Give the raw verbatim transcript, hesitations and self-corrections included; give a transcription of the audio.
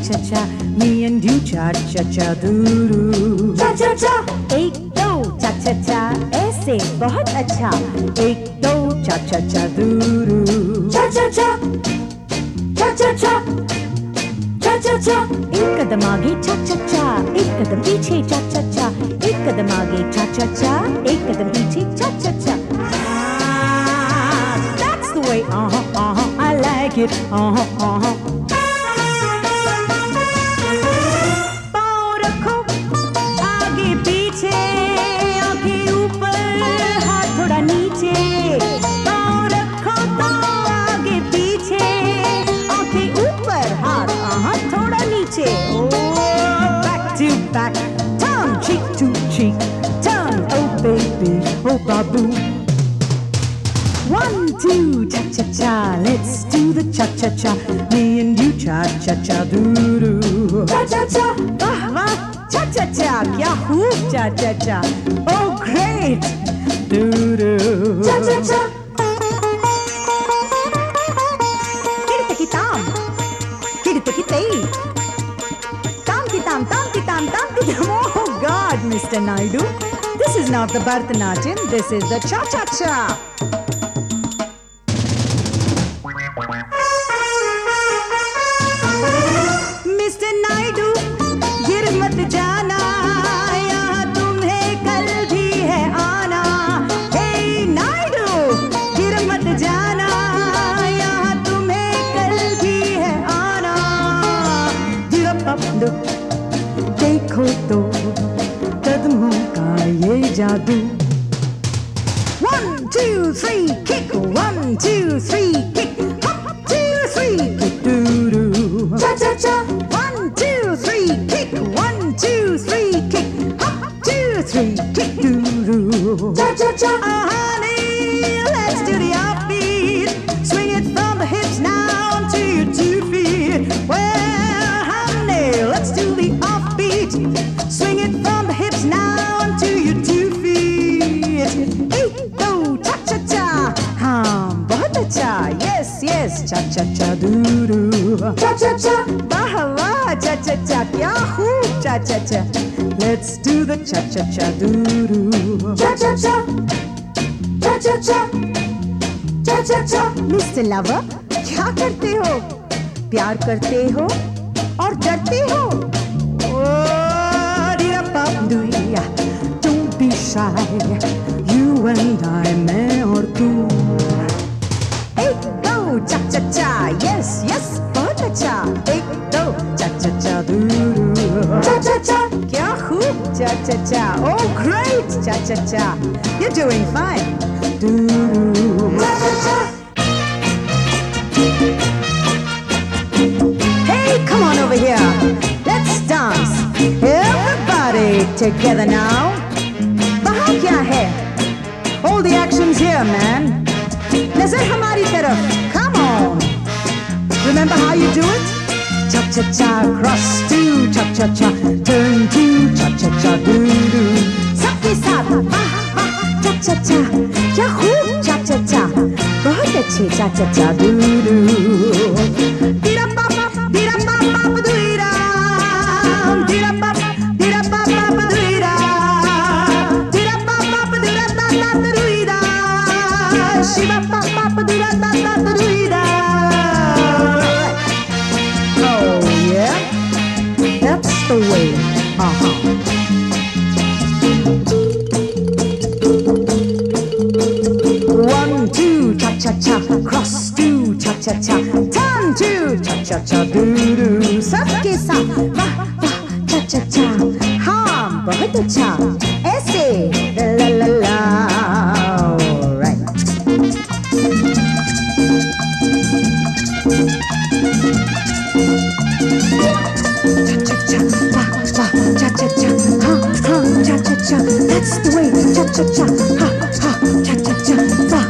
cha cha, me and you cha cha cha doo-doo. Cha cha cha, एक दो cha cha cha, ऐसे बहुत अच्छा. एक दो cha cha cha doo-doo. cha cha cha, cha cha cha, cha cha cha. एक कदम आगे cha cha cha, एक कदम पीछे cha cha cha. एक कदम आगे cha cha cha, एक कदम पीछे cha cha cha. Ah, that's the way. Uh huh, uh huh. I like it. Uh huh, uh huh. पाँव रखो आगे पीछे, आंखें ऊपर, हाथ थोड़ा नीचे. पाँव रखो तो आगे पीछे, आंखें ऊपर, हाथ हाथ थोड़ा नीचे. Oh, back to back, turn cheek to cheek, turn, oh baby, oh babu. One, two, cha cha cha, let's do the cha cha cha. Me and you cha cha cha doo doo. Cha cha cha, वाह वाह, cha cha cha, क्या खूब cha cha cha. Oh great, doo doo. cha cha cha. Kirtaki tam, kirtaki tei. Tam ki tam, tam ki tam, tam ki tam. Oh God, Mister Naidu, this is not the Bharatanatyam, this is the cha cha cha. Mister Naidu गिर मत जाना, यहाँ तुम्हें कल भी है आना. हे नायडू गिर मत जाना, यहाँ तुम्हें कल भी है आना. दिरपपदो, देखो तो कदमों का ये जादू. One, two, three, kick. One, two, three, kick. Hop, two, three, kick. Doo doo. Cha cha cha, One, two, three, kick. One, two, three, kick. Hop, two, three, kick. Doo doo. cha cha cha. Oh honey, let's do the offbeat. Swing it from the hips now to your two feet. Well, honey, let's do the offbeat. Swing it from the hips now to your two feet. Eight, do, cha cha cha. हाँ, बहुत अच्छा. Yes, yes, cha cha cha doo doo. Cha cha cha, वाह वाह, cha cha cha, क्या खूब cha cha cha. Let's do the cha cha cha doo doo. cha cha cha, cha cha cha, cha cha cha. Mister lover, क्या करते हो? प्यार करते हो और डरते हो? Oh, dee-da-pop-doo-ya, don't be shy. You and I, मैं और तू. एक दो cha cha cha, yes yes, बहुत अच्छा. एक दो cha cha cha doo-doo. Cha cha cha, क्या खूब cha cha cha. Oh great cha cha cha, you're doing fine. Doo-doo. cha cha cha. Hey, come on over here. Let's dance. Everybody together now. वहाँ क्या है? All the action's here, man. नजर हमारी तरफ. Come on. Remember how you do it? Cha cha cha, cross to cha cha cha, turn to cha cha cha, do do. सबके साथ वाह वाह cha cha cha, क्या खूब cha cha cha, बहुत अच्छे cha cha cha, do do. Dira pa pa, dira pa pa pa dira, dira pa dira pa pa pa dira, dira pa pa pa dira ta ta ta dira, shiva pa pa pa dira ta ta ta dira. Oh yeah, that's the way. Uh-huh. One, two, cha-cha-cha, cross two, cha-cha-cha, turn two, cha-cha-cha, doo-doo. सबके साथ वाह वाह cha-cha-cha, हाँ बहुत अच्छा. ऐसे la la la. All right. Cha-cha-cha, wah, wah, cha-cha-cha, ha, ha, cha-cha-cha. That's the way, cha-cha-cha, ha, ha, cha-cha-cha, wah,